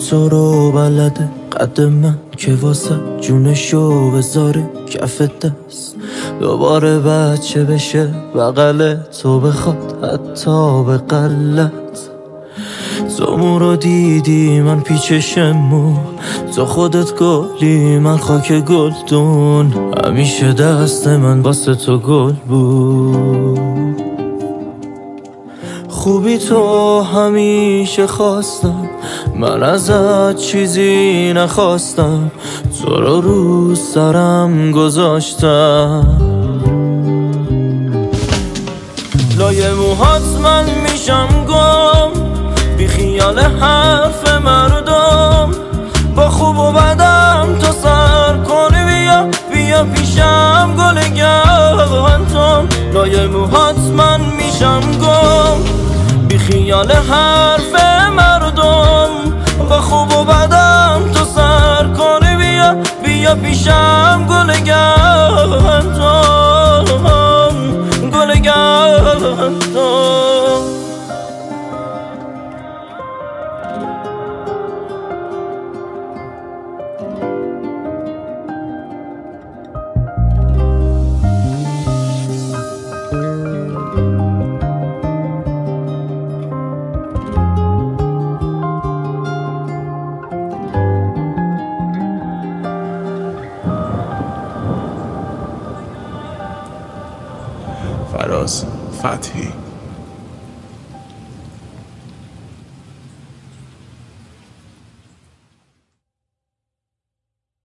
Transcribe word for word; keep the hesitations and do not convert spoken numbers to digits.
تو رو بلده قد من که واسه جونشو بذاره کف دست، دوباره بچه بشه بغل تو بخواد حتی به غلط. تو مو رو دیدی من پیچشم مو، تو خودت گلی من خاک گلدون، همیشه دست من واسه تو گل بود. خوبی تو همیشه خواستم، من ازت چیزی نخواستم، تو رو رو سرم گذاشتم. لای موهات من میشم گم، بی خیال حرف مردم، با خوب و بدم تو سر کنی، بیا بیا پیشم گل گندم. لای موهات من میشم گم، بی خیال حرف مردم، با خوب و بدم تو سر کنی، بیا بیا پیشم گل گندم، گل گندم. فراز فتحی.